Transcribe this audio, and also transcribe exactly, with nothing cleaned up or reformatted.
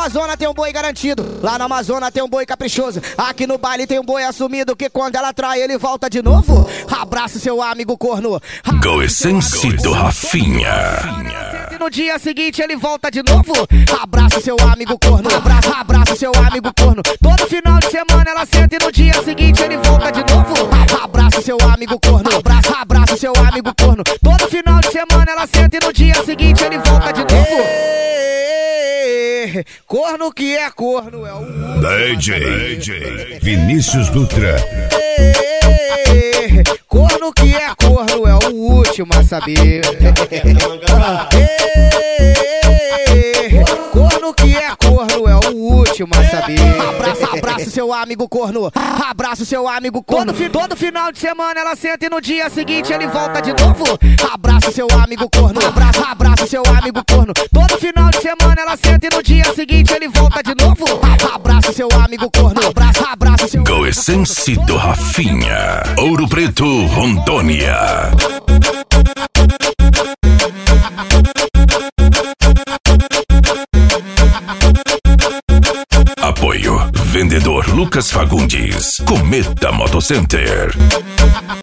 Amazonas tem um boi garantido. Lá na Amazonas tem um boi caprichoso. Aqui no baile tem um boi assumido que quando ela trai ele volta de novo. Abraça seu amigo corno. Go Essence do Rafinha. E no dia seguinte ele volta de novo. Abraça seu amigo corno. Abraça, abraça seu amigo corno. Todo final de semana ela senta e no dia seguinte ele volta de novo. Abraça seu amigo corno. Abraça, abraça seu amigo corno. Todo final de semana ela senta e no dia seguinte ele volta de novo. Corno que é corno é o D J Vinícius Dutra. Corno que é corno é o último a saber. Corno que é corno é o último a saber. Abraça, abraça seu amigo corno. Abraça seu amigo corno. Todo, todo final de semana ela senta e no dia seguinte ele volta de novo. Abraça seu amigo corno. Abraça, abraça seu amigo corno. Todo final de semana ela senta e no dia seguinte ele volta de novo. Abraça seu amigo corno. Abraça, abraça seu Go Essence do Rafinha. Ouro Preto, Rondônia. Apoio Vendedor Lucas Fagundes. Cometa Motocenter.